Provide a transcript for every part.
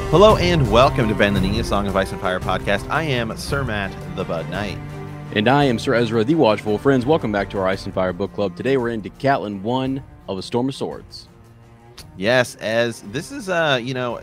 Hello and welcome to Ben the Knee, a Song of Ice and Fire podcast. I am Sir Matt, the Bud Knight. And I am Sir Ezra, the Watchful. Friends, welcome back to our Ice and Fire book club. Today we're into Catelyn 1 of A Storm of Swords. Yes, as this is, a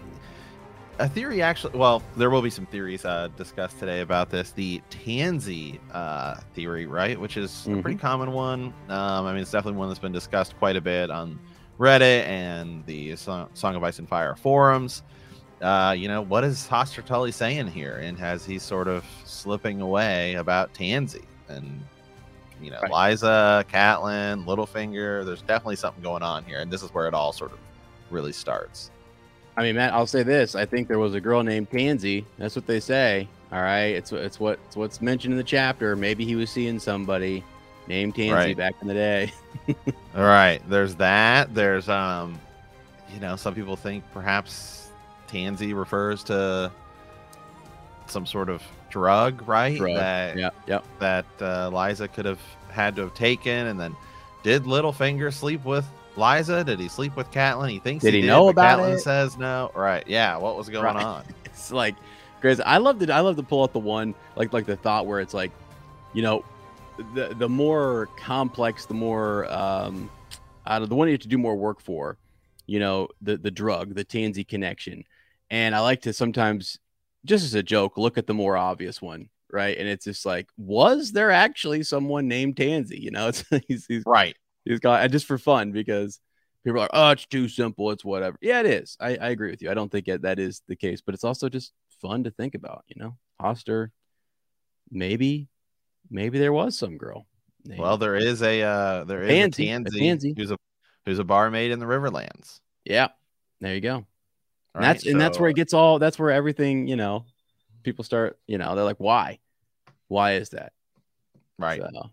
theory actually, well, there will be some theories discussed today about this. The Tansy theory, right? Which is a pretty common one. It's definitely one that's been discussed quite a bit on Reddit and the Song of Ice and Fire forums. What is Hoster Tully saying here? And has he sort of slipping away about Tansy? And, right. Lysa, Catelyn, Littlefinger, there's definitely something going on here. And this is where it all sort of really starts. I mean, Matt, I'll say this. I think there was a girl named Tansy. That's what they say. All right. It's what's mentioned in the chapter. Maybe he was seeing somebody named Tansy back in the day. All right. There's that. There's, some people think perhaps Tansy refers to some sort of drug, right? That Lysa could have had to have taken. And then did Littlefinger sleep with Lysa? Did he sleep with Catelyn? He thinks he did. Know about Catelyn it? Says no. Right. Yeah. What was going on? It's like crazy. I love to pull out the one like the thought where it's like, the more complex, the more the one you have to do more work for, the drug, the Tansy connection. And I like to sometimes, just as a joke, look at the more obvious one, right? And it's just like, was there actually someone named Tansy? It's he's right. He's got just for fun because people are, oh, it's too simple. It's whatever. Yeah, it is. I agree with you. I don't think that is the case, but it's also just fun to think about. Hoster, maybe there was some girl. Well, there is a Tansy who's a barmaid in the Riverlands. Yeah, there you go. Right, that's where it gets all. That's where everything. People start. They're like, why? Why is that? Right. So.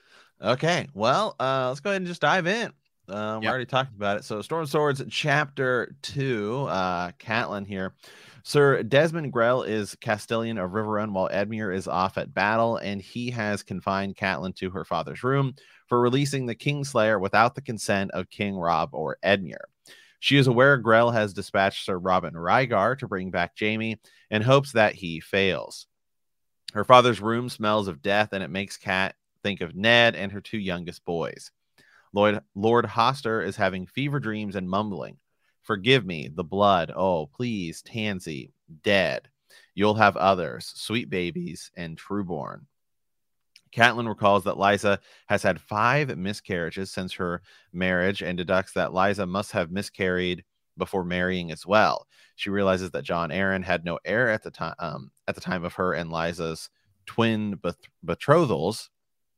Okay. Well, let's go ahead and just dive in. We already talked about it. So, Storm of Swords, Chapter 2. Catelyn here. Sir Desmond Grell is Castellan of Riverrun, while Edmure is off at battle, and he has confined Catelyn to her father's room for releasing the Kingslayer without the consent of King Robb or Edmure. She is aware Grell has dispatched Sir Robin Rygar to bring back Jaime and hopes that he fails. Her father's room smells of death, and it makes Cat think of Ned and her two youngest boys. Lord Hoster is having fever dreams and mumbling. Forgive me, the blood. Oh, please, Tansy, dead. You'll have others, sweet babies, and trueborn. Catelyn recalls that Lysa has had 5 miscarriages since her marriage and deducts that Lysa must have miscarried before marrying as well. She realizes that Jon Arryn had no heir at the time of her and Lysa's twin betrothals.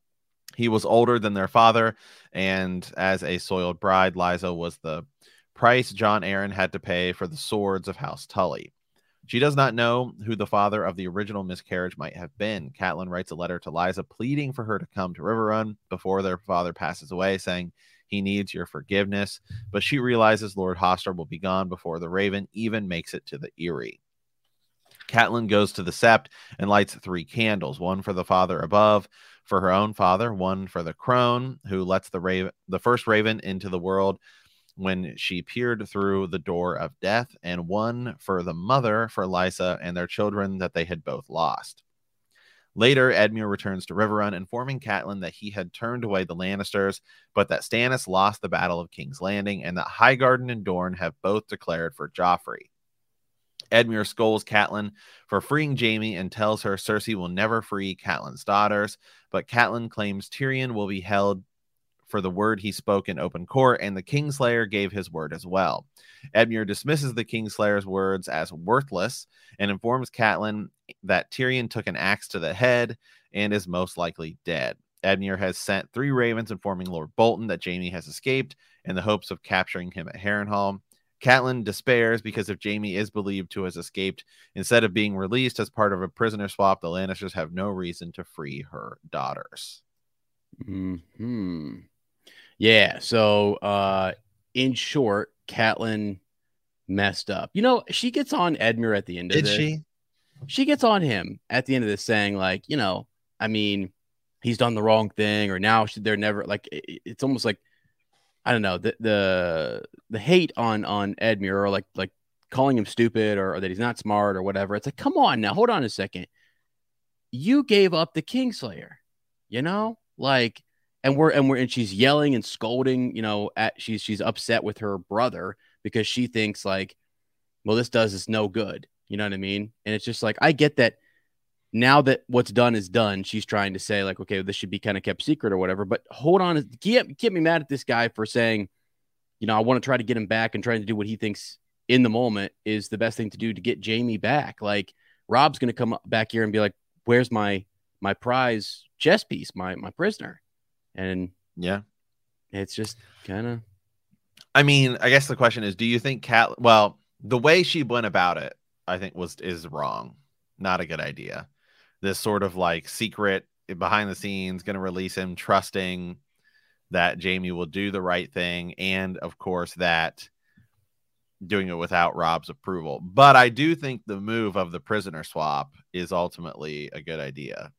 He was older than their father, and as a soiled bride, Lysa was the price Jon Arryn had to pay for the swords of House Tully. She does not know who the father of the original miscarriage might have been. Catelyn writes a letter to Lysa pleading for her to come to Riverrun before their father passes away, saying he needs your forgiveness, but she realizes Lord Hoster will be gone before the Raven even makes it to the Eyrie. Catelyn goes to the Sept and lights 3 candles, one for the father above, for her own father, one for the crone, who lets the first Raven into the world when she peered through the door of death, and one for the mother, for Lysa and their children that they had both lost. Later, Edmure returns to Riverrun, informing Catelyn that he had turned away the Lannisters, but that Stannis lost the Battle of King's Landing, and that Highgarden and Dorne have both declared for Joffrey. Edmure scolds Catelyn for freeing Jaime and tells her Cersei will never free Catelyn's daughters, but Catelyn claims Tyrion will be held for the word he spoke in open court, and the Kingslayer gave his word as well. Edmure dismisses the Kingslayer's words as worthless and informs Catelyn that Tyrion took an axe to the head and is most likely dead. Edmure has sent 3 ravens informing Lord Bolton that Jaime has escaped in the hopes of capturing him at Harrenhal. Catelyn despairs because if Jaime is believed to have escaped, instead of being released as part of a prisoner swap, the Lannisters have no reason to free her daughters. Yeah, so in short, Catelyn messed up. She gets on Edmure at the end of this. Did she? She gets on him at the end of this saying, like, he's done the wrong thing, or now they're never, like, it's almost like, I don't know, the hate on Edmure, or like calling him stupid or that he's not smart or whatever. It's like, come on now, hold on a second. You gave up the Kingslayer, you know, like, and she's yelling and scolding, you know, she's upset with her brother because she thinks like, well, this does us no good. You know what I mean? And it's just like, I get that now that what's done is done. She's trying to say like, okay, this should be kind of kept secret or whatever, but hold on. Get me mad at this guy for saying, you know, I want to try to get him back and trying to do what he thinks in the moment is the best thing to do to get Jaime back. Like Rob's going to come back here and be like, where's my prize chess piece, my prisoner? And yeah, it's just kind of, I mean, I guess the question is, do you think well, the way she went about it, I think is wrong. Not a good idea. This sort of like secret behind the scenes, going to release him, trusting that Jaime will do the right thing. And of course that doing it without Rob's approval. But I do think the move of the prisoner swap is ultimately a good idea.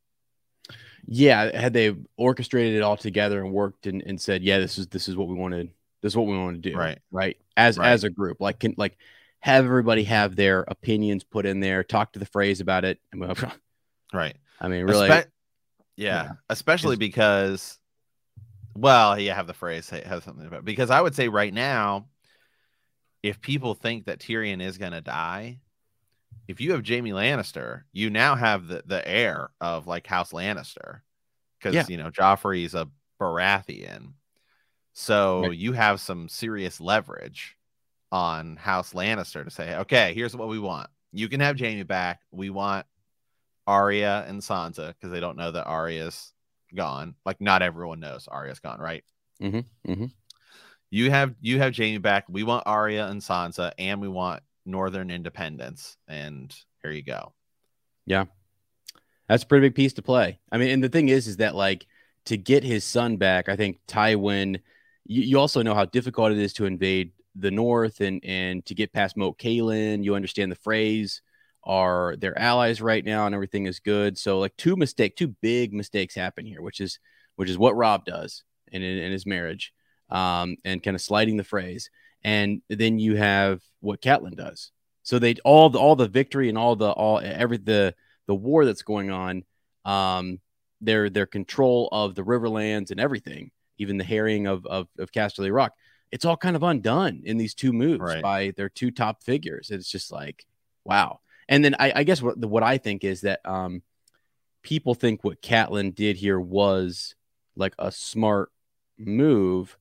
Yeah. Had they orchestrated it all together and worked and said, yeah, this is what we wanted. This is what we want to do. Right. As a group, like have everybody have their opinions put in there, talk to the phrase about it. Right. I mean, really. Especially because, well, you have the phrase have something about it. Because I would say right now, if people think that Tyrion is going to die, if you have Jaime Lannister, you now have the heir of like House Lannister, because you know Joffrey's a Baratheon, so you have some serious leverage on House Lannister to say, okay, here's what we want. You can have Jaime back. We want Arya and Sansa, because they don't know that Arya's gone. Like not everyone knows Arya's gone, right? Mm-hmm. Mm-hmm. You have Jaime back. We want Arya and Sansa, and we want Northern independence. And here you go. Yeah, that's a pretty big piece to play. I mean, and the thing is that like to get his son back, I think Tywin. You also know how difficult it is to invade the North and to get past Moat Cailin. You understand the phrase. Are their allies right now, and everything is good. So like two big mistakes happen here, which is what Rob does in his marriage, and kind of sliding the phrase. And then you have what Catelyn does. So they all the victory and the war that's going on, their control of the Riverlands and everything, even the harrying of Casterly Rock, it's all kind of undone in these two moves by their two top figures. It's just like, wow. And then I guess what I think is that people think what Catelyn did here was like a smart move,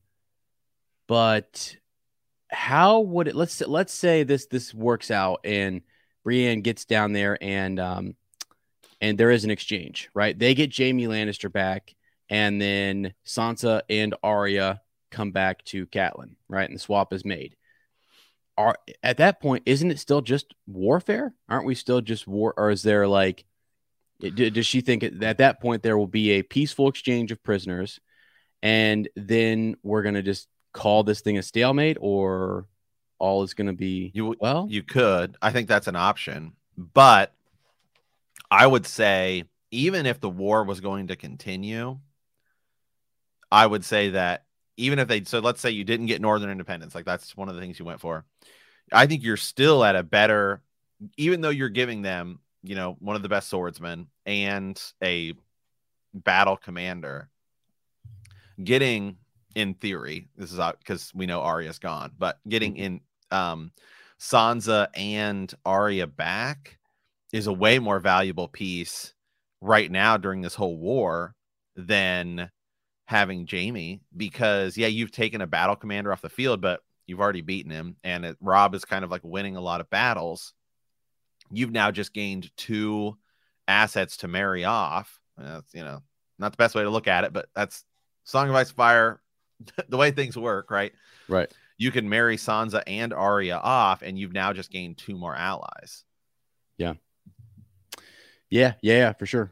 but how would it? Let's say this works out and Brienne gets down there and there is an exchange, right? They get Jaime Lannister back, and then Sansa and Arya come back to Catelyn, right? And the swap is made. At that point, isn't it still just warfare? Aren't we still just war? Or is there like, does she think at that point there will be a peaceful exchange of prisoners, and then we're going to just call this thing a stalemate, or all is going to be, you could. I think that's an option. But I would say, even if the war was going to continue, I would say that even if so let's say you didn't get Northern independence, like that's one of the things you went for. I think you're still at a better, even though you're giving them, you know, one of the best swordsmen and a battle commander, getting, in theory, this is because we know Arya's gone, but getting in Sansa and Arya back is a way more valuable piece right now during this whole war than having Jaime, because you've taken a battle commander off the field, but you've already beaten him, and Rob is kind of like winning a lot of battles. You've now just gained two assets to marry off. That's, you know, not the best way to look at it, but that's Song of Ice and Fire, the way things work, right? Right. You can marry Sansa and Arya off, and you've now just gained two more allies. Yeah, for sure.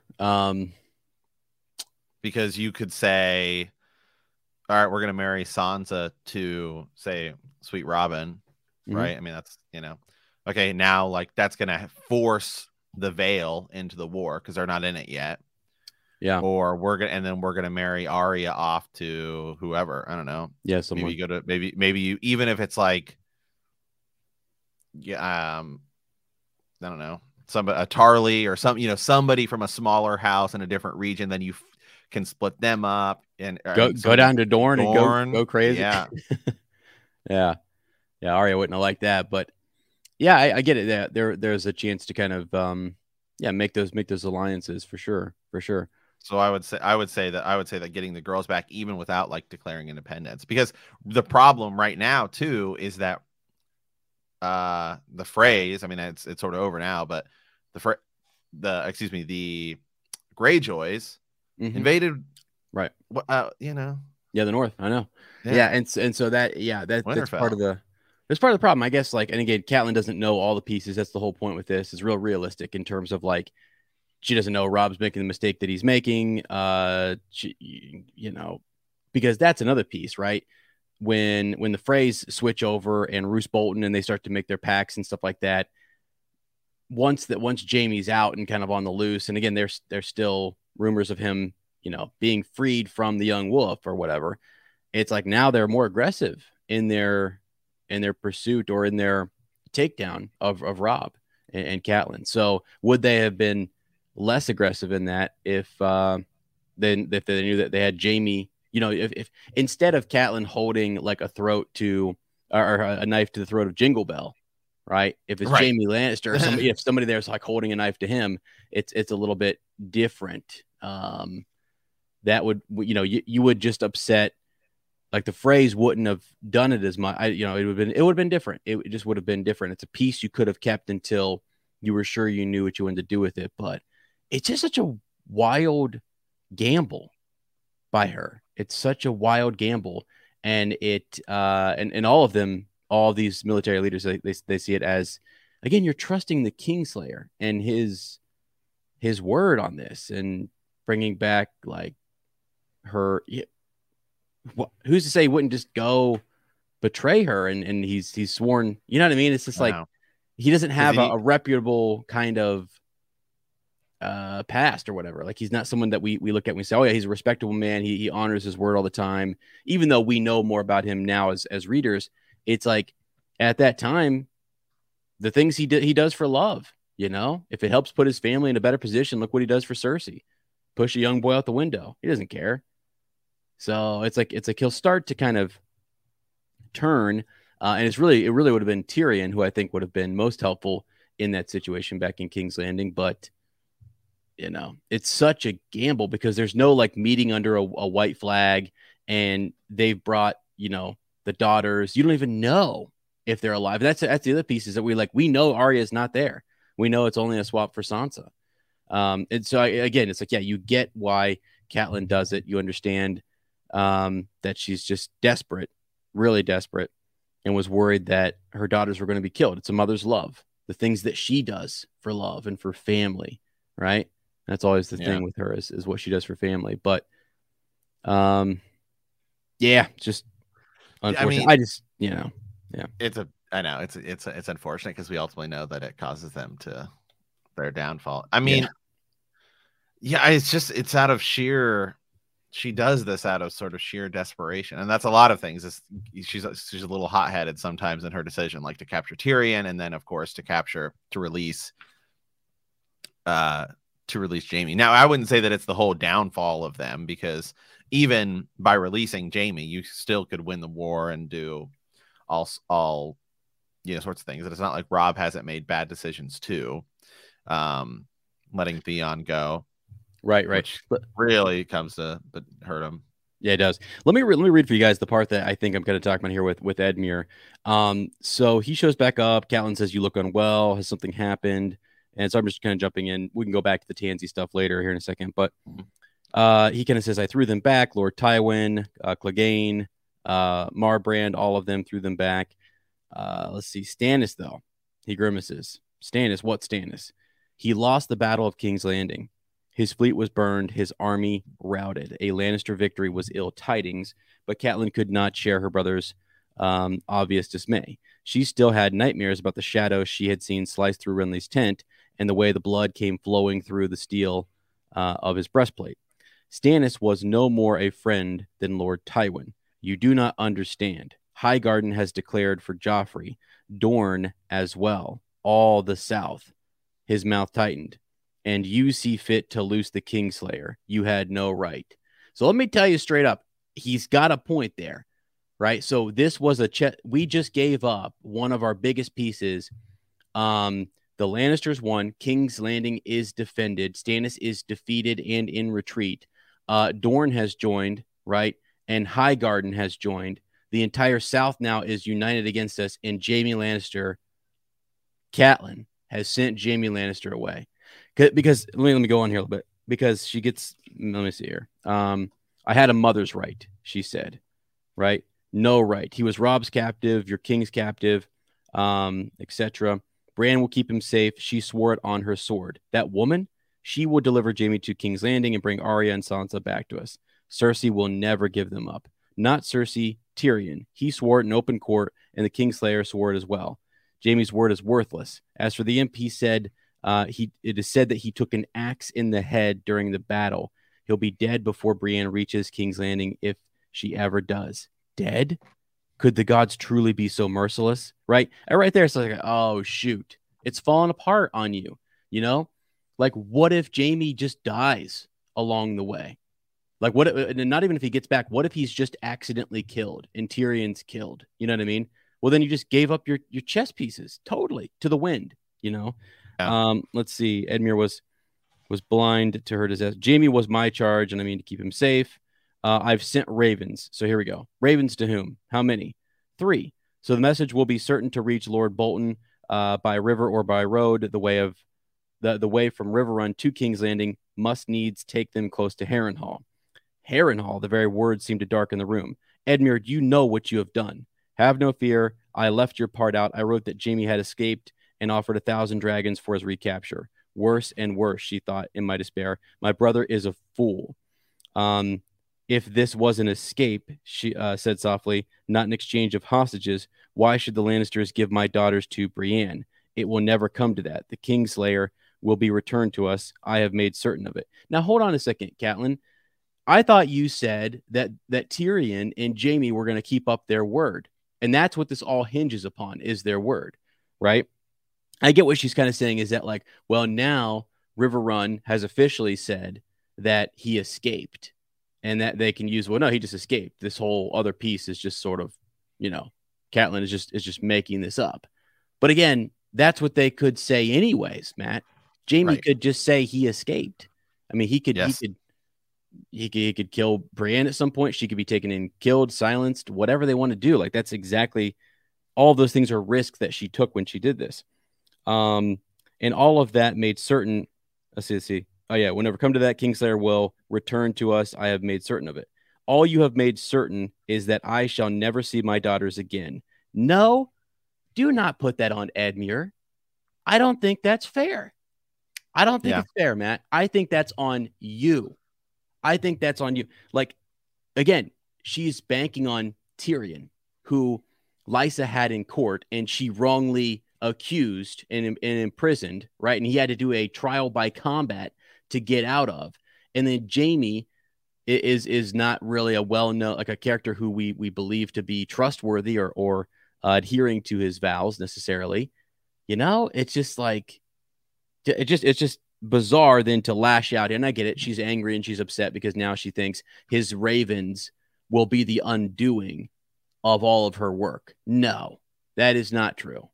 Because you could say, all right, we're going to marry Sansa to, say, Sweet Robin, right? I mean, that's, you know, okay, now, like, that's going to force the Vale into the war because they're not in it yet. Yeah. Or we're going to marry Arya off to whoever. I don't know. Yeah, someone. Maybe you go to, maybe you, even if it's like yeah, I don't know, a Tarly or some, somebody from a smaller house in a different region, then you can split them up and Go down to Dorne and go crazy. Yeah. Yeah. Arya wouldn't have liked that, but yeah, I get it. Yeah, there's a chance to kind of make those alliances for sure. So I would say that getting the girls back, even without like declaring independence, because the problem right now too is that the Freys, I mean, it's sort of over now, but the Greyjoys invaded, right? Yeah, the North. I know. Yeah, and so that's part of the problem, I guess. Like, and again, Catelyn doesn't know all the pieces. That's the whole point with this. Is real realistic in terms of like, she doesn't know Robb's making the mistake that he's making. Because that's another piece, right? When the Freys switch over and Roose Bolton and they start to make their packs and stuff like that. Once Jaime's out and kind of on the loose, and again, there's still rumors of him, being freed from the young wolf or whatever. It's like now they're more aggressive in their pursuit or in their takedown of Robb and Catelyn. So would they have been less aggressive in that if they knew that they had Jaime? If instead of Catelyn holding like a throat to or a knife to the throat of Jingle Bell, right? If it's right. Jaime Lannister, if somebody there's like holding a knife to him, it's a little bit different. That would, you would just upset. Like the Freys wouldn't have done it as much. It would have been different. It just would have been different. It's a piece you could have kept until you were sure you knew what you wanted to do with it. But it's just such a wild gamble by her. It's such a wild gamble, and and all of them, all these military leaders, they see it as, again, you're trusting the Kingslayer and his word on this, and bringing back like her. Who's to say he wouldn't just go betray her? And he's sworn. You know what I mean? It's just like he doesn't have a reputable kind of past or whatever. Like he's not someone that we look at and we say, oh yeah, he's a respectable man. He honors his word all the time. Even though we know more about him now as readers, it's like at that time, the things he does for love. If it helps put his family in a better position, look what he does for Cersei. Push a young boy out the window. He doesn't care. So it's like he'll start to kind of turn, and it really would have been Tyrion who I think would have been most helpful in that situation back in King's Landing. But it's such a gamble because there's no like meeting under a white flag, and they've brought the daughters. You don't even know if they're alive. That's the other pieces that we know Arya's not there. We know it's only a swap for Sansa. And so again, it's like, yeah, you get why Catelyn does it. You understand that she's just desperate, really desperate, and was worried that her daughters were going to be killed. It's a mother's love, the things that she does for love and for family, right? That's always the thing with her is what she does for family. But just unfortunate. I know it's unfortunate because we ultimately know that it causes them to their downfall. I mean, it's out of sheer. She does this out of sort of sheer desperation, and that's a lot of things. She's a little hot-headed sometimes in her decision, like to capture Tyrion, and then of course to release Jaime. Now, I wouldn't say that it's the whole downfall of them, because even by releasing Jaime, you still could win the war and do all sorts of things. And it's not like Robb hasn't made bad decisions too, letting Theon go. Right. Really comes to hurt him. Yeah, it does. Let me read for you guys the part that I think I'm going to talk about here with Edmure. So he shows back up. Catelyn says, "You look unwell. Has something happened?" And so I'm just kind of jumping in. We can go back to the Tansy stuff later here in a second. But he kind of says, "I threw them back. Lord Tywin, Clegane, Marbrand, all of them threw them back." Let's see. Stannis, though, he grimaces. Stannis, what Stannis? He lost the Battle of King's Landing. His fleet was burned, his army routed. A Lannister victory was ill tidings, but Catelyn could not share her brother's obvious dismay. She still had nightmares about the shadow she had seen slice through Renly's tent and the way the blood came flowing through the steel of his breastplate. Stannis was no more a friend than Lord Tywin. You do not understand. Highgarden has declared for Joffrey, Dorne as well, all the south. His mouth tightened. And you see fit to loose the Kingslayer. You had no right. So let me tell you straight up, he's got a point there, right? So this was we just gave up one of our biggest pieces. The Lannisters won. King's Landing is defended. Stannis is defeated and in retreat. Dorne has joined, right? And Highgarden has joined. The entire South now is united against us. And Jaime Lannister, Catelyn, has sent Jaime Lannister away. Because let me go on here a little bit. Because she gets, let me see here. I had a mother's right, she said, right? No right. He was Robb's captive, your king's captive, etc. Bran will keep him safe. She swore it on her sword. That woman, she will deliver Jaime to King's Landing and bring Arya and Sansa back to us. Cersei will never give them up. Not Cersei, Tyrion. He swore it in open court, and the Kingslayer swore it as well. Jaime's word is worthless. As for the imp, he said, it is said that he took an axe in the head during the battle. He'll be dead before Brienne reaches King's Landing, if she ever does. Dead? Could the gods truly be so merciless? Right? And right there, it's like, oh, shoot. It's falling apart on you. You know? Like, what if Jaime just dies along the way? Like, what? And not even if he gets back, what if he's just accidentally killed and Tyrion's killed? You know what I mean? Well, then you just gave up your chess pieces totally to the wind, you know? Yeah. Let's see. Edmure was blind to her disaster. Jaime was my charge, and I mean to keep him safe. I've sent ravens. So here we go. Ravens to whom? How many? 3. So the message will be certain to reach Lord Bolton by river or by road. The way from Riverrun to King's Landing must needs take them close to Harrenhal. Harrenhal, the very words seemed to darken the room. Edmure, you know what you have done. Have no fear. I left your part out. I wrote that Jaime had escaped and offered 1,000 dragons for his recapture. Worse and worse, she thought in my despair. My brother is a fool. If this was an escape, she said softly, not an exchange of hostages, why should the Lannisters give my daughters to Brienne? It will never come to that. The Kingslayer will be returned to us. I have made certain of it. Now, hold on a second, Catelyn. I thought you said that Tyrion and Jaime were going to keep up their word. And that's what this all hinges upon, is their word, right? I get what she's kind of saying is that, like, well, now Riverrun has officially said that he escaped and that they can use, well, no, he just escaped. This whole other piece is just sort of, you know, Catelyn is just making this up. But again, that's what they could say anyways, Matt. Jaime could just say he escaped. I mean, he could kill Brienne at some point. She could be taken and killed, silenced, whatever they want to do. Like, that's exactly, all of those things are risks that she took when she did this. And all of that made certain, let's see. Oh yeah. Whenever come to that, Kingslayer will return to us. I have made certain of it. All you have made certain is that I shall never see my daughters again. No, do not put that on Edmure. I don't think that's fair. I don't think it's fair, Matt. I think that's on you. I think that's on you. Like, again, she's banking on Tyrion, who Lysa had in court, and she wrongly accused and imprisoned, right? And he had to do a trial by combat to get out of. And then Jaime is not really a well-known, like a character who we believe to be trustworthy or adhering to his vows necessarily. You know, it's just like, it's just bizarre then to lash out. And I get it. She's angry and she's upset because now she thinks his ravens will be the undoing of all of her work. No, that is not true.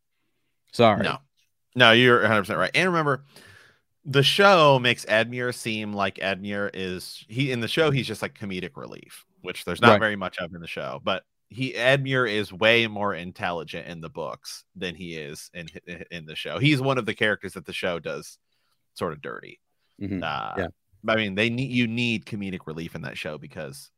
Sorry. No, you're 100% right. And remember, the show makes Edmure seem like Edmure is, in the show, he's just like comedic relief, which there's not very much of in the show, but Edmure is way more intelligent in the books than he is in the show. He's one of the characters that the show does sort of dirty. Mm-hmm. I mean, you need comedic relief in that show because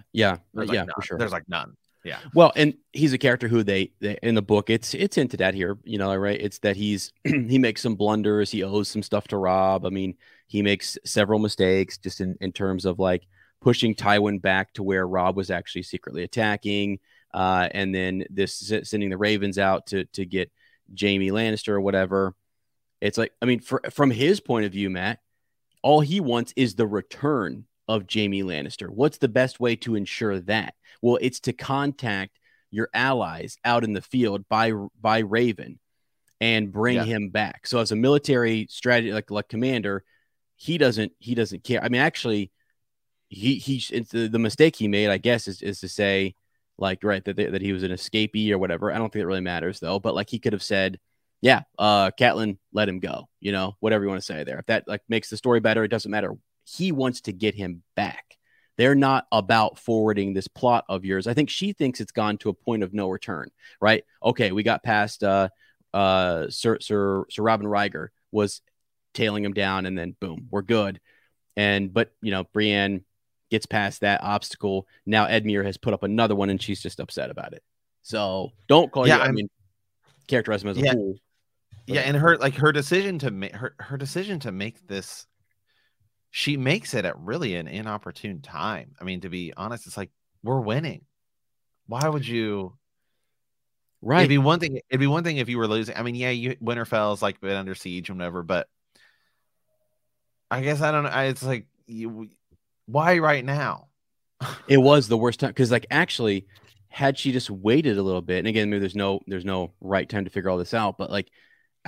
for sure. There's like none. Yeah. Well, and he's a character who they in the book, it's hinted at here, you know, right? It's that he makes some blunders. He owes some stuff to Robb. I mean, he makes several mistakes just in terms of like pushing Tywin back to where Robb was actually secretly attacking. And then sending the ravens out to get Jaime Lannister or whatever. It's like, I mean, from his point of view, Matt, all he wants is the return of Jaime Lannister. What's the best way to ensure that? Well, it's to contact your allies out in the field by Raven and bring him back. So as a military strategy, like commander, he doesn't care. I mean, actually, it's the mistake he made, I guess, is to say, like, right, that he was an escapee or whatever. I don't think it really matters though. But like, he could have said, yeah, Catelyn, let him go. You know, whatever you want to say there. If that like makes the story better, it doesn't matter. He wants to get him back. They're not about forwarding this plot of yours. I think she thinks it's gone to a point of no return, right? Okay, we got past Sir Robin Ryger was tailing him down, and then boom, we're good. But you know, Brienne gets past that obstacle. Now Edmure has put up another one, and she's just upset about it. So don't call I mean, characterize him as a fool. Yeah, and her decision to make her decision to make this, she makes it at really an inopportune time. I mean, to be honest, it's like, we're winning. Why would you? Right. It'd be one thing if you were losing. I mean, yeah, Winterfell's like been under siege and whatever, but I guess I don't know. It's like, why right now? It was the worst time, because like, actually, had she just waited a little bit, and again, maybe there's no right time to figure all this out, but like,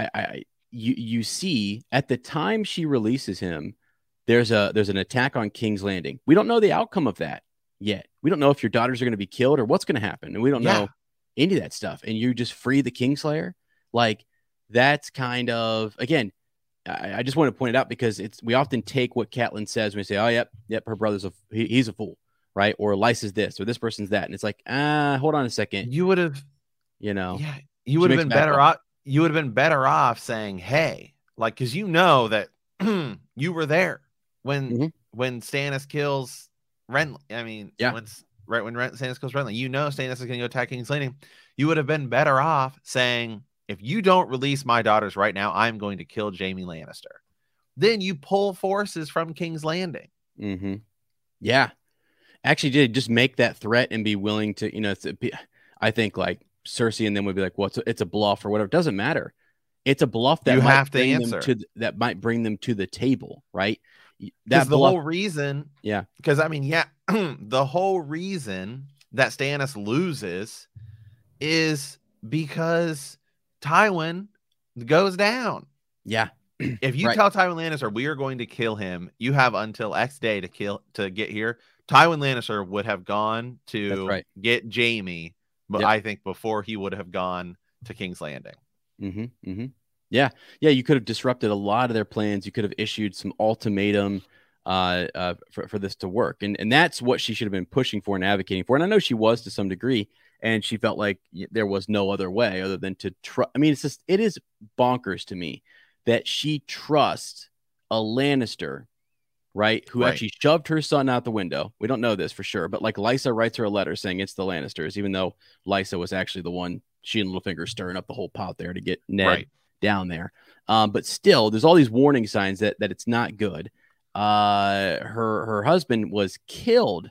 you see at the time she releases him, there's an attack on King's Landing. We don't know the outcome of that yet. We don't know if your daughters are going to be killed or what's going to happen, and we don't know any of that stuff. And you just free the Kingslayer, like, that's kind of, again, I just want to point it out because we often take what Catelyn says when we say, oh, yep, her brother's he's a fool, right? Or Lysa's this, or this person's that. And it's like, hold on a second. You would have, you know, you would have been better off. You would have been better off saying, hey, like, because you know that you were there when Stannis kills Renly. I mean, when Stannis kills Renly, you know Stannis is going to go attack King's Landing. You would have been better off saying, if you don't release my daughters right now, I'm going to kill Jaime Lannister. Then you pull forces from King's Landing. Yeah. Actually did just make that threat and be willing to, you know, I think like Cersei and then would be like, well, it's a bluff or whatever. It doesn't matter. It's a bluff that you have to answer. That might bring them to the table, right? That's the whole reason. Yeah. Because I mean, the whole reason that Stannis loses is because Tywin goes down. Yeah. If you tell Tywin Lannister we are going to kill him, you have until X day to get here. Tywin Lannister would have gone to get Jaime, but I think before he would have gone to King's Landing. Yeah. You could have disrupted a lot of their plans. You could have issued some ultimatum for this to work, and that's what she should have been pushing for and advocating for. And I know she was to some degree. And she felt like there was no other way other than to trust. I mean, it is bonkers to me that she trusts a Lannister, right? Who actually shoved her son out the window. We don't know this for sure, but like Lysa writes her a letter saying it's the Lannisters, even though Lysa was actually the one, she and Littlefinger stirring up the whole pot there to get Ned down there. But still, there's all these warning signs that it's not good. Her husband was killed.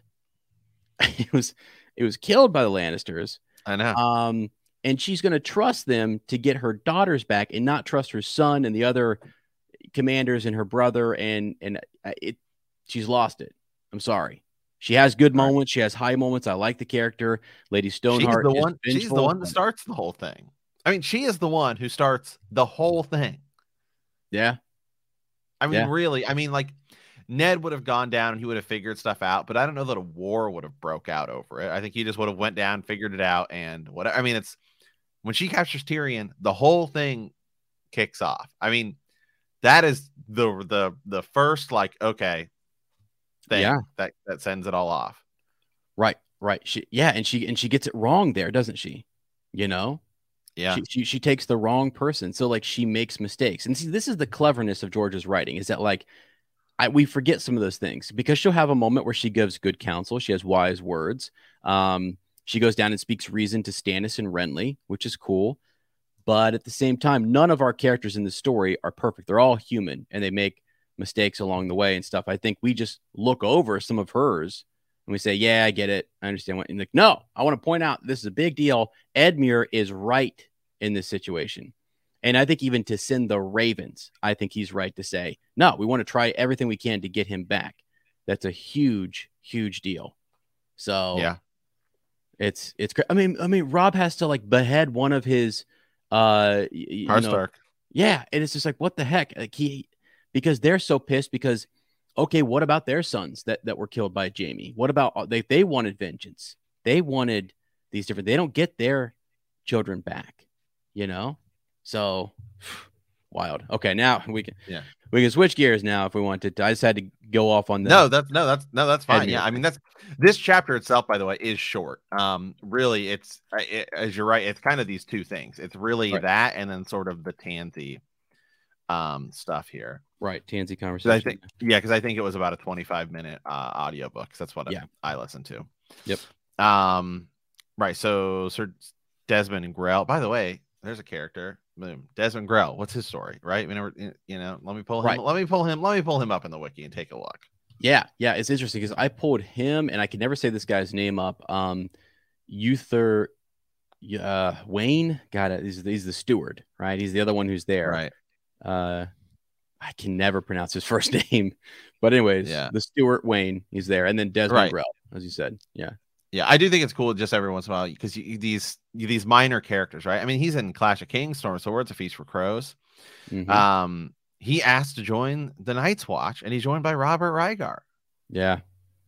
It was killed by the Lannisters. I know. And she's going to trust them to get her daughters back and not trust her son and the other commanders and her brother. And she's lost it. I'm sorry. She has good moments. She has high moments. I like the character. Lady Stoneheart. She's the one that starts the whole thing. I mean, she is the one who starts the whole thing. Yeah. I mean, really, I mean, like, Ned would have gone down and he would have figured stuff out, but I don't know that a war would have broke out over it. I think he just would have went down, figured it out, and whatever. I mean, it's when she captures Tyrion, the whole thing kicks off. I mean, that is the first thing that sends it all off. Right. And she gets it wrong there, doesn't she? You know? Yeah. She takes the wrong person. So like she makes mistakes. And see, this is the cleverness of George's writing, is that like we forget some of those things because she'll have a moment where she gives good counsel. She has wise words. She goes down and speaks reason to Stannis and Renly, which is cool. But at the same time, none of our characters in the story are perfect. They're all human and they make mistakes along the way and stuff. I think we just look over some of hers and we say, yeah, I get it. I understand what, and like, no, I want to point out this is a big deal. Edmure is right in this situation. And I think even to send the Ravens, I think he's right to say, no, we want to try everything we can to get him back. That's a huge, huge deal. So, It's I mean, Rob has to like behead one of his, Stark. yeah, and it's just like, what the heck? Like because they're so pissed because, okay, what about their sons that were killed by Jaime? What about they wanted vengeance? They wanted these different. They don't get their children back, So wild. Okay, now we can switch gears now if we wanted to. I just had to go off on the that's fine. Yeah, I mean this chapter itself, by the way, is short. Really, it's as you're right, it's kind of these two things. It's really that, and then sort of the Tansy stuff here. Right, Tansy conversation. Because I think it was about a 25-minute audiobook. So that's what I listened to. Yep. Right. So Sir Desmond Grell. By the way, there's a character. Desmond Grell. What's his story? Right. Let me pull him. Let me pull him up in the wiki and take a look. Yeah. It's interesting because I pulled him, and I can never say this guy's name up. Uther Wayne. Got it. He's the steward, right? He's the other one who's there. Right. I can never pronounce his first name, but anyways, the Stewart Wayne, he's there, and then Desmond Grell, as you said, yeah, I do think it's cool just every once in a while because these minor characters, right? I mean, he's in Clash of Kings, Storm of Swords, A Feast for Crows. Mm-hmm. He asked to join the Night's Watch, and he's joined by Robert Rygar. Yeah.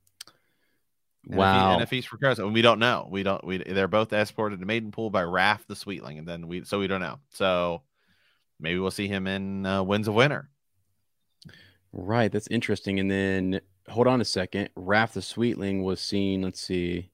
Wow. And A Feast for Crows, and we don't know. They're both escorted to Maidenpool by Raff the Sweetling, and then we don't know. So maybe we'll see him in Winds of Winter. Right, that's interesting. And then hold on a second. Raff the Sweetling was seen. Let's see.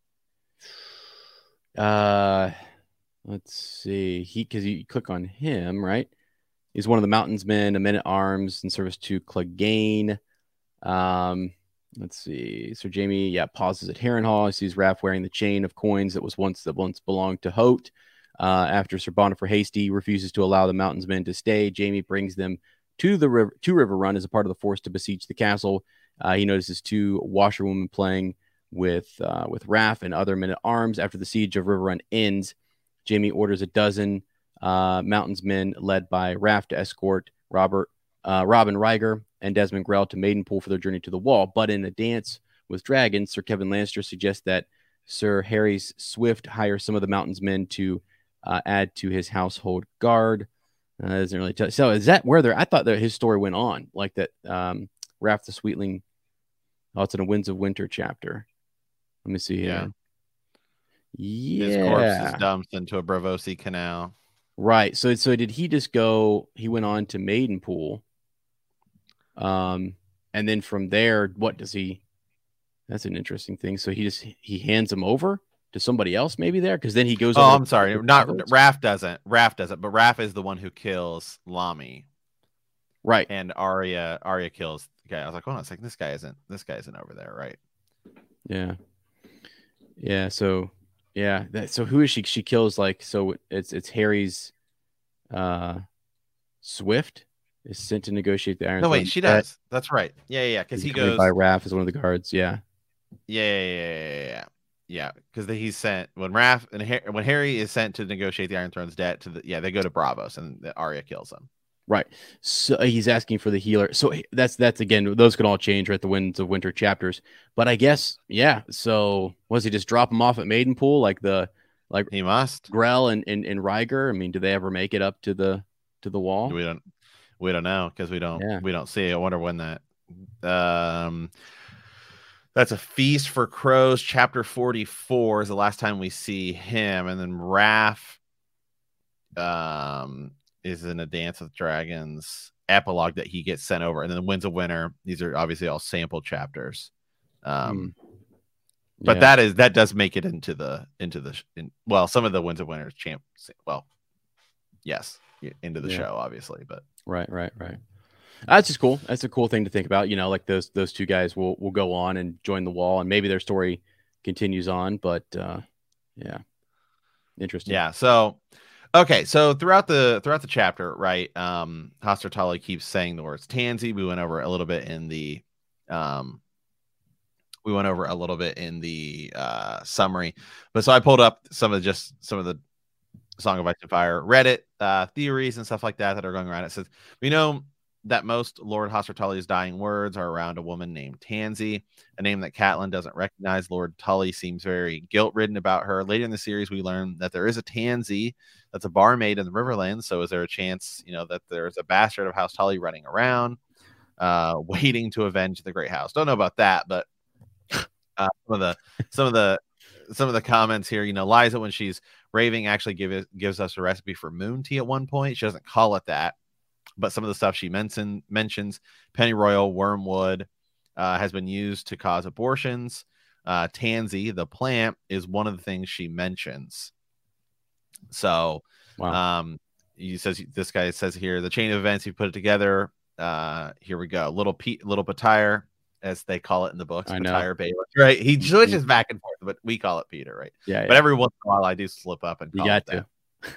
Because you click on him, right? He's one of the Mountains Men, a Men-at-Arms in service to Clegane. Let's see. So Jaime, pauses at Harrenhal. He sees Raff wearing the chain of coins that once belonged to Hoat. After Sir Bonifer Hasty refuses to allow the Mountains Men to stay, Jaime brings them to River Run as a part of the force to besiege the castle. He notices two washerwomen playing with Raff and other men-at-arms. After the siege of River Run ends, Jaime orders a dozen Mountains men led by Raff to escort Robin Rygar and Desmond Grell to Maidenpool for their journey to the Wall. But in a dance with dragons, Sir Kevin Lannister suggests that Sir Harry Swift hire some of the Mountains men to add to his household guard. Doesn't really tell. So is that where I thought that his story went on like that? Raff the Sweetling. Oh, it's in a Winds of Winter chapter. Let me see here. Yeah. His corpse is dumped into a Braavosi canal. Right. So did he just go? He went on to Maidenpool. And then from there, what does he? That's an interesting thing. So he hands him over to somebody else maybe there, because then he goes. Oh, I'm sorry. Not Raff doesn't. But Raff is the one who kills Lamy. Right. And Arya kills the guy. I was like, well, it's like this guy isn't over there, right? Yeah. Yeah. So so who is she? She kills it's Harry's Swift is sent to negotiate the Iron Throne. No, wait, she does. That's right. Yeah. Because he goes by Raff as one of the guards. Yeah. Yeah, because he's sent when Harry is sent to negotiate the Iron Throne's debt they go to Braavos and Arya kills him. Right. So he's asking for the healer. So that's again, those can all change, right? The Winds of Winter chapters. But I guess, so was he just drop him off at Maidenpool like he must Grell and Rygar? I mean, do they ever make it up to the Wall? We don't know because we don't see it. I wonder when that that's A Feast for Crows, chapter 44 is the last time we see him. And then Raff is in a Dance with Dragons epilogue that he gets sent over. And then Winds of Winter. These are obviously all sample chapters. But that does make it into the some of the Winds of Winter into the show, obviously. But right. That's just cool. That's a cool thing to think about. Like those two guys will go on and join the Wall, and maybe their story continues on. But interesting. Yeah. So, okay. So throughout the chapter, right? Hoster Tully keeps saying the words Tansy. We went over a little bit in the summary, but so I pulled up some of the Song of Ice and Fire Reddit theories and stuff like that are going around. It says that most Lord Hoster-Tully's dying words are around a woman named Tansy, a name that Catelyn doesn't recognize. Lord Tully seems very guilt-ridden about her. Later in the series, we learn that there is a Tansy that's a barmaid in the Riverlands. So is there a chance, that there's a bastard of House Tully running around, waiting to avenge the Great House? Don't know about that, but some of the comments here, Lysa, when she's raving, actually gives us a recipe for moon tea at one point. She doesn't call it that, but some of the stuff she mentions pennyroyal, wormwood, has been used to cause abortions. Tansy, the plant, is one of the things she mentions. So, wow. This guy says here, the chain of events, you put it together. Here we go. Little Petire, as they call it in the books. Petire Baelish, right? He switches back and forth, but we call it Peter, right? Yeah. But every once in a while, I do slip up and call you got it to.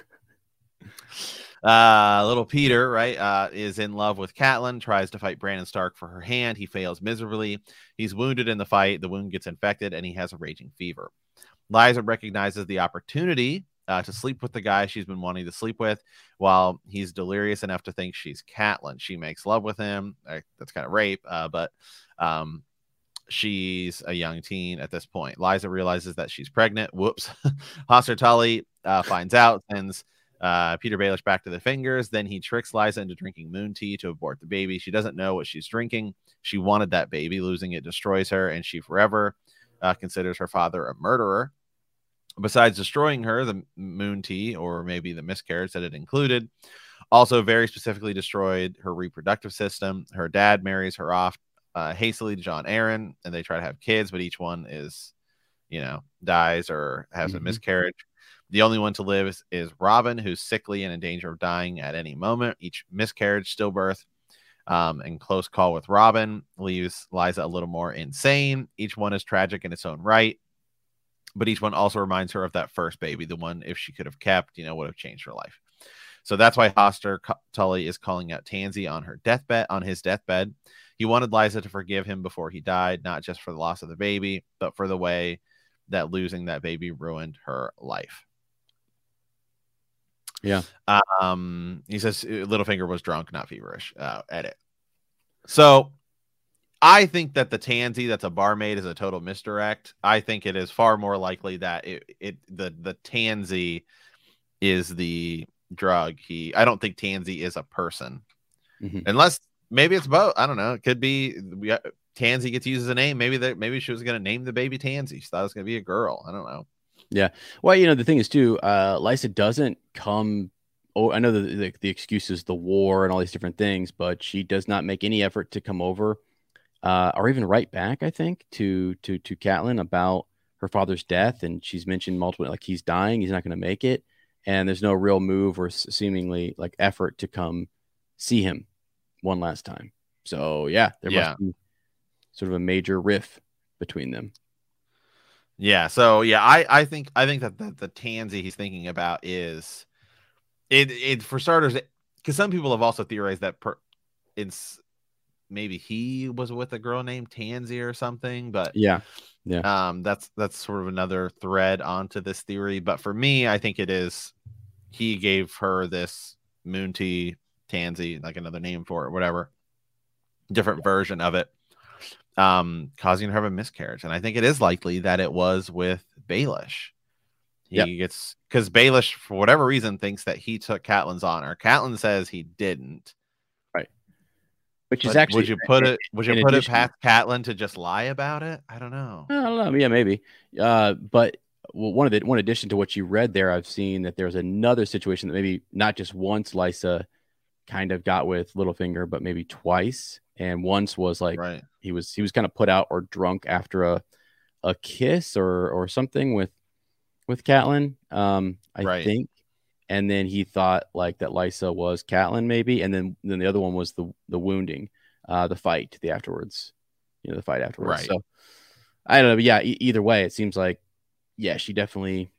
Little Peter, right, is in love with Catelyn, tries to fight Brandon Stark for her hand. He fails miserably. He's wounded in the fight. The wound gets infected, and he has a raging fever. Lysa recognizes the opportunity to sleep with the guy she's been wanting to sleep with while he's delirious enough to think she's Catelyn. She makes love with him. That's kind of rape, but she's a young teen at this point. Lysa realizes that she's pregnant. Whoops. Hoster Tully finds out, sends Peter Baelish back to the Fingers. Then he tricks Lysa into drinking moon tea to abort the baby. She doesn't know what she's drinking. She wanted that baby. Losing it destroys her, and she forever considers her father a murderer. Besides destroying her, the moon tea, or maybe the miscarriage that it included, also very specifically destroyed her reproductive system. Her dad marries her off hastily to Jon Arryn, and they try to have kids, but each one is, dies or has a miscarriage. The only one to live is Robin, who's sickly and in danger of dying at any moment. Each miscarriage, stillbirth, and close call with Robin leaves Lysa a little more insane. Each one is tragic in its own right, but each one also reminds her of that first baby, the one, if she could have kept, would have changed her life. So that's why Hoster Tully is calling out Tansy on his deathbed. He wanted Lysa to forgive him before he died, not just for the loss of the baby, but for the way that losing that baby ruined her life. Yeah. He says Littlefinger was drunk, not feverish. Edit. So I think that the Tansy that's a barmaid is a total misdirect. I think it is far more likely that the Tansy is the drug. I don't think Tansy is a person, unless maybe it's both. I don't know. It could be Tansy gets used as a name. Maybe she was going to name the baby Tansy. She thought it was going to be a girl. I don't know. Yeah. Well, the thing is too, Lysa doesn't come. Oh, I know the excuse is the war and all these different things, but she does not make any effort to come over. Or even write back, I think, to Catelyn about her father's death, and she's mentioned multiple, like, he's dying, he's not going to make it, and there's no real move or seemingly like effort to come see him one last time. So yeah, there must be sort of a major riff between them. Yeah. So yeah, I think that the Tansy he's thinking about is it for starters, because some people have also theorized that it's maybe he was with a girl named Tansy or something, but that's sort of another thread onto this theory. But for me, I think it is he gave her this moon tea, Tansy, like another name for it, whatever, different version of it, causing her to have a miscarriage. And I think it is likely that it was with Baelish. He gets, because Baelish, for whatever reason, thinks that he took Catelyn's honor. Catelyn says he didn't. Which is actually, would you put it past Catelyn to just lie about it? I don't know. Yeah, maybe. But one addition to what you read there, I've seen that there's another situation that maybe not just once Lysa kind of got with Littlefinger, but maybe twice. And once was like he was kind of put out or drunk after a kiss or something with Catelyn. I think. And then he thought like that Lysa was Catelyn maybe, and then the other one was the wounding, the fight, the afterwards, the fight afterwards. Right. So I don't know, but yeah, either way, it seems like she definitely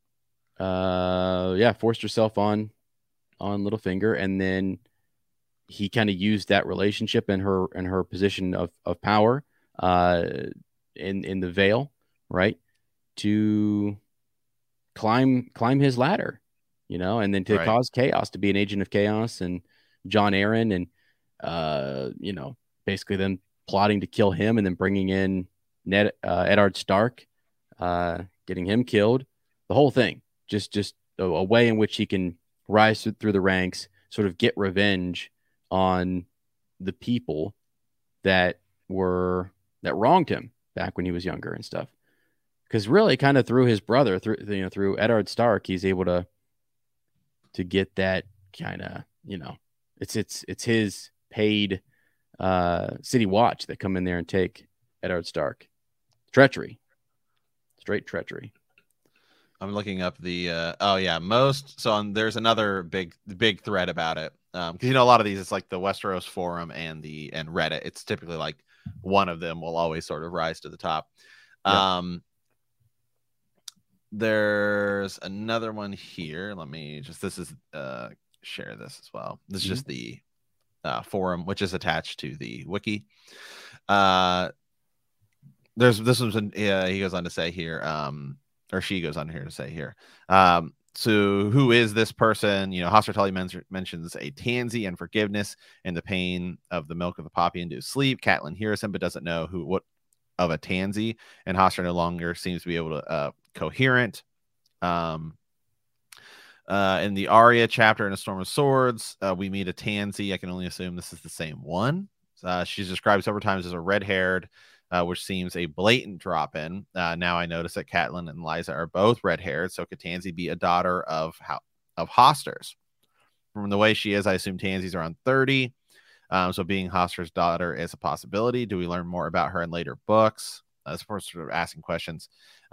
forced herself on Littlefinger, and then he kind of used that relationship and her position of power in the Vale, right, to climb his ladder. And then to cause chaos, to be an agent of chaos, and Jon Arryn. And you know, basically them plotting to kill him and then bringing in Eddard Stark, getting him killed. The whole thing, just a way in which he can rise through the ranks, sort of get revenge on the people that wronged him back when he was younger and stuff. Because really, kind of through his brother, through Eddard Stark, he's able to get that kind of, you know, it's his paid city watch that come in there and take Eddard Stark. Treachery, straight treachery. I'm looking up the there's another big thread about it, because you know a lot of these, it's like the Westeros forum and Reddit. It's typically like one of them will always sort of rise to the top. Yep. There's another one here. Let me just share this as well. This is just the forum, which is attached to the wiki. There's this one's he goes on to say here, or she goes on here to say here. So who is this person? You know, Hoster Tully mentions a tansy and forgiveness and the pain of the milk of the poppy into sleep. Catelyn hears him but doesn't know what of a tansy, and Hoster no longer seems to be able to coherent. In the Arya chapter in A Storm of Swords, we meet a tansy. I can only assume this is the same one. She's described several times as a red-haired, which seems a blatant drop-in. Now I notice that Catelyn and Lysa are both red-haired, so could Tansy be a daughter of Hoster's? From the way she is, I assume Tansy's around 30. So being Hoster's daughter is a possibility. Do we learn more about her in later books? As far as sort of asking questions.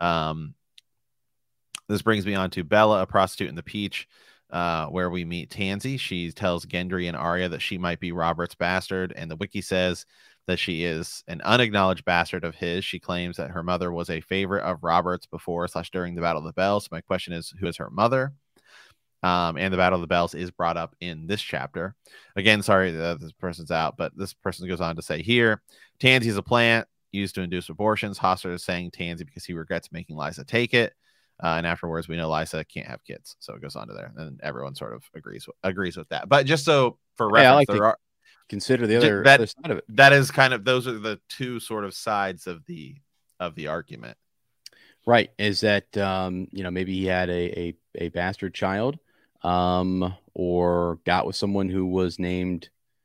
This brings me on to Bella, a prostitute in the Peach, where we meet Tansy. She tells Gendry and Arya that she might be Robert's bastard, and the wiki says that she is an unacknowledged bastard of his. She claims that her mother was a favorite of Robert's before/during the Battle of the Bells. So my question is, who is her mother? And the Battle of the Bells is brought up in this chapter. Again, sorry that this person's out, but this person goes on to say here, Tansy is a plant used to induce abortions. Hoster is saying Tansy because he regrets making Lysa take it. And afterwards, we know Lysa can't have kids. So it goes on to there. And everyone sort of agrees with that. But just so for reference, consider the other side of it. That is kind of, those are the two sort of sides of the argument. Right. Is that, you know, maybe he had a bastard child, or got with someone who was named,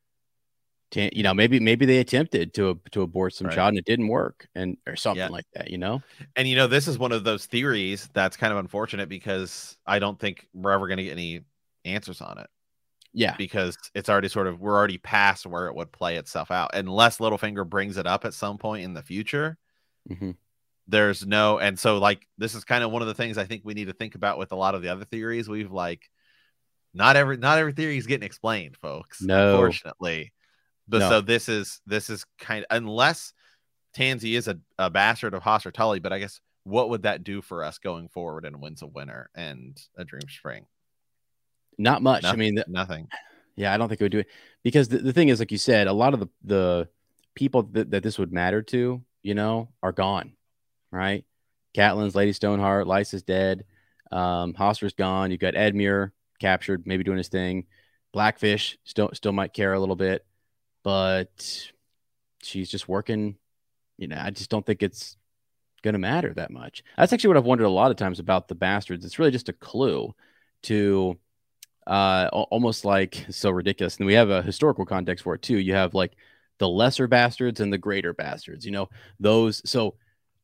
you know, maybe they attempted to abort some child and it didn't work, or something like that, you know? And, you know, this is one of those theories that's kind of unfortunate because I don't think we're ever going to get any answers on it. Yeah. Because it's already we're already past where it would play itself out. Unless Littlefinger brings it up at some point in the future, there's no, and so like, this is kind of one of the things I think we need to think about with a lot of the other theories. We've not every theory is getting explained, folks. No. Unfortunately. But no. So this is kind of, unless Tansy is a bastard of Hoster Tully, but I guess what would that do for us going forward in Winds of Winter and A Dream Spring? Not much. Nothing, I mean, nothing. Yeah, I don't think it would do it, because the thing is, like you said, a lot of the people that this would matter to, you know, are gone, right? Catelyn's Lady Stoneheart, Lysa's dead, Hoster's gone. You got Edmure captured, maybe doing his thing. Blackfish still might care a little bit, but she's just working. You know, I just don't think it's gonna matter that much. That's actually what I've wondered a lot of times about the bastards. It's really just a clue to almost like, so ridiculous. And we have a historical context for it too. You have like the lesser bastards and the greater bastards, you know, those. So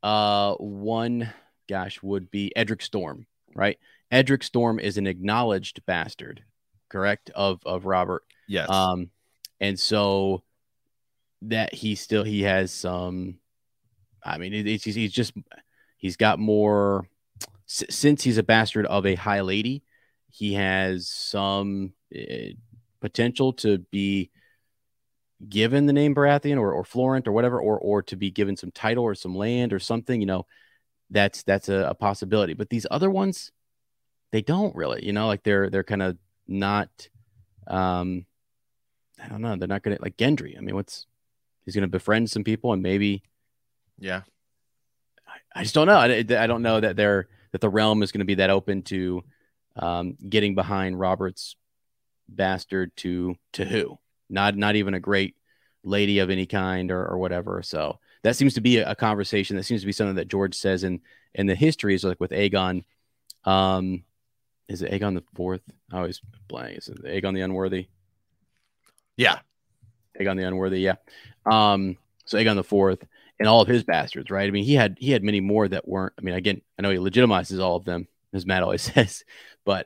one would be Edric Storm, right? Edric Storm is an acknowledged bastard, correct, of Robert. Yes. And so that he has some, I mean, he's got more, since he's a bastard of a high lady, he has some potential to be given the name Baratheon or Florent or whatever, or to be given some title or some land or something, you know, that's a possibility. But these other ones, they don't really, you know, like they're kind of not, I don't know. They're not going to, like Gendry. I mean, he's going to befriend some people and maybe, yeah, I just don't know. I don't know that the realm is going to be that open to getting behind Robert's bastard to who, not even a great lady of any kind or whatever. So that seems to be a conversation. That seems to be something that George says in the histories, like with Aegon. Is it Aegon the Fourth? I always blank. Is it Aegon the Unworthy? Yeah. Aegon the Unworthy. Yeah. So Aegon the Fourth and all of his bastards, right? I mean, he had many more that weren't. I mean, again, I know he legitimizes all of them, as Matt always says, but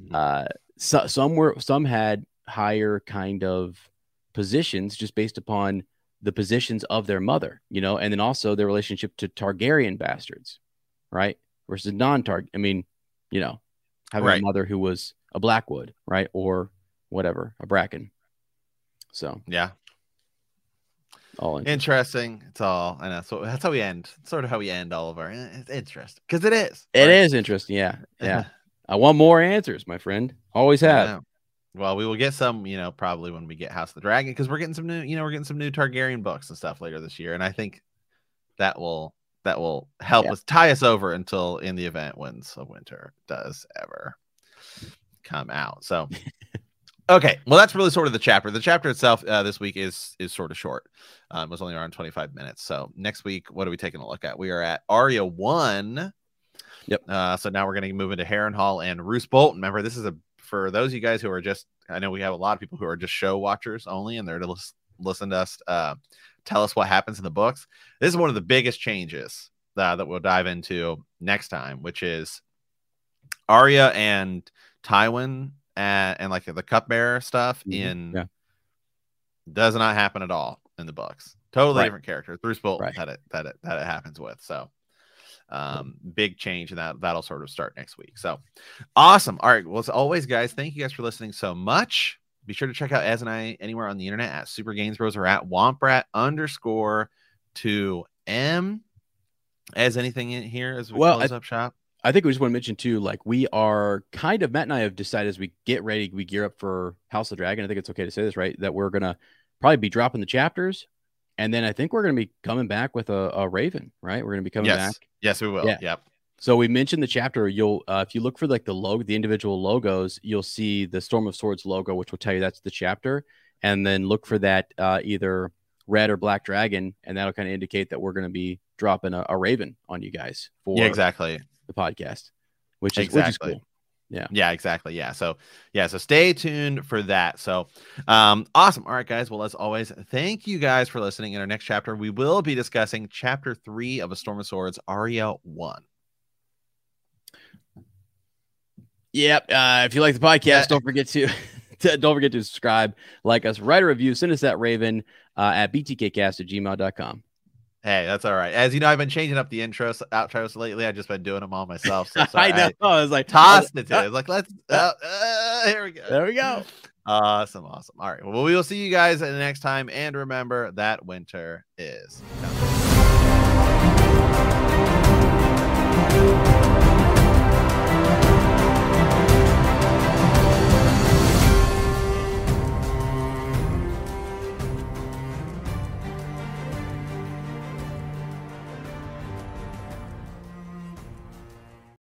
some had higher kind of positions just based upon the positions of their mother, you know, and then also their relationship to Targaryen bastards, right? Versus non-Targ. I mean, you know, having a mother who was a Blackwood, right, or whatever, a Bracken. So yeah, all interesting. It's all, I know. So that's how we end. It's sort of how we end all of our. It's interesting because it is. It is interesting. Yeah, yeah. I want more answers, my friend. Always have. Yeah. Well, we will get some, you know, probably when we get House of the Dragon, because we're getting some new, you know, we're getting some new Targaryen books and stuff later this year, and I think that will help us tie us over until in the event Winds of Winter does ever come out. So, okay, well, that's really sort of the chapter. The chapter itself this week is sort of short. It was only around 25 minutes. So next week, what are we taking a look at? We are at Arya 1. Yep. So now we're going to move into Harrenhal and Roose Bolton. Remember, this is for those of you guys who are just, I know we have a lot of people who are just show watchers only, and they're to listen to us tell us what happens in the books. This is one of the biggest changes that we'll dive into next time, which is Arya and Tywin and like the cupbearer stuff does not happen at all in the books. Totally different characters. Roose Bolton that it happens with. So big change, and that'll sort of start next week. So awesome. All right. Well, as always, guys, thank you guys for listening so much. Be sure to check out Ez and I anywhere on the internet at Super Games Bros or at Womprat_2M. Ez, anything in here as we close up shop? I think we just want to mention too, like we are kind of, Matt and I have decided as we get ready, we gear up for House of Dragon. I think it's okay to say this, right? That we're going to probably be dropping the chapters. And then I think we're going to be coming back with a Raven, right? We're going to be coming back. Yes, we will. Yeah. Yep. So we mentioned the chapter. You'll, if you look for like the individual logos, you'll see the Storm of Swords logo, which will tell you that's the chapter. And then look for that either red or black dragon, and that'll kind of indicate that we're going to be dropping a Raven on you guys for exactly the podcast, which is cool. Yeah, exactly. Yeah. So stay tuned for that. So awesome. All right, guys. Well, as always, thank you guys for listening. In our next chapter, we will be discussing chapter 3 of A Storm of Swords, Arya 1. Yep. If you like the podcast, don't forget to subscribe, like us, write a review, send us that Raven at btkcast@gmail.com. Hey, that's all right. As you know, I've been changing up the outros lately. I've just been doing them all myself. So I know. I was like, tossed it to it. Like, let's here we go. There we go. Awesome. All right. Well, we will see you guys next time. And remember that winter is coming.